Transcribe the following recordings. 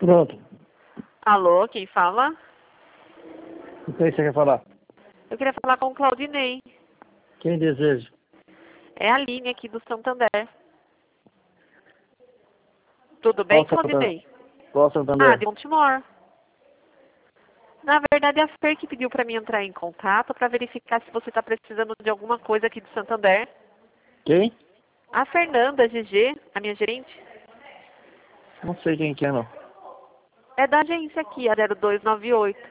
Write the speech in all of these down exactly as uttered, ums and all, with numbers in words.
Pronto. Alô, quem fala? O que você quer falar? Eu queria falar com o Claudinei. Quem deseja? É a Aline aqui do Santander. Tudo bem, Qual Santander? Claudinei? Qual Ah, Santander? de Montemor. Na verdade, é a Fer que pediu para mim entrar em contato para verificar se você está precisando de alguma coisa aqui de Santander. Quem? A Fernanda G G, a minha gerente, Não sei quem que é, não. é da agência aqui, a zero dois nove oito.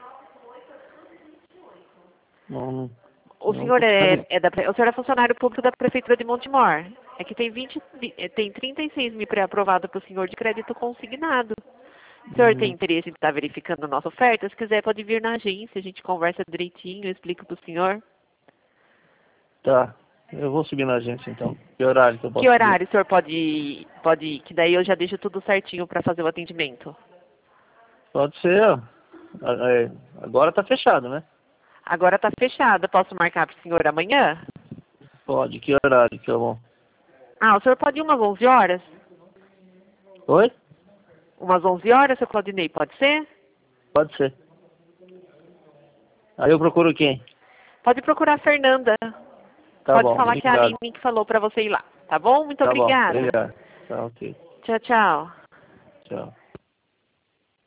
Não, não, O não senhor tô é, sabendo. é da, pre- o senhor é funcionário público da Prefeitura de Montemor. É que tem, vinte, vi- eh, tem trinta e seis mil pré-aprovado para o senhor de crédito consignado. O senhor tem Hum, interesse em estar verificando a nossa oferta? Se quiser, pode vir na agência, a gente conversa direitinho, eu explico para o senhor. tá. Eu vou subir na agência, então. Que horário que eu Que posso subir? horário o senhor pode, pode ir? Que daí eu já deixo tudo certinho para fazer o atendimento. Pode ser, ó. Ah, é, agora tá fechado, né? Agora está fechada, posso marcar para o senhor amanhã? Pode. Que horário que é bom? Ah, o senhor pode ir umas onze horas? Oi? Umas onze horas, seu Claudinei, pode ser? Pode ser. Aí eu procuro quem? Pode procurar a Fernanda. Tá Pode bom, falar que é a obrigado. Aline que falou para você ir lá, tá bom? Muito Tá bom, obrigada. obrigado. Tá ok. Tchau, tchau. Tchau.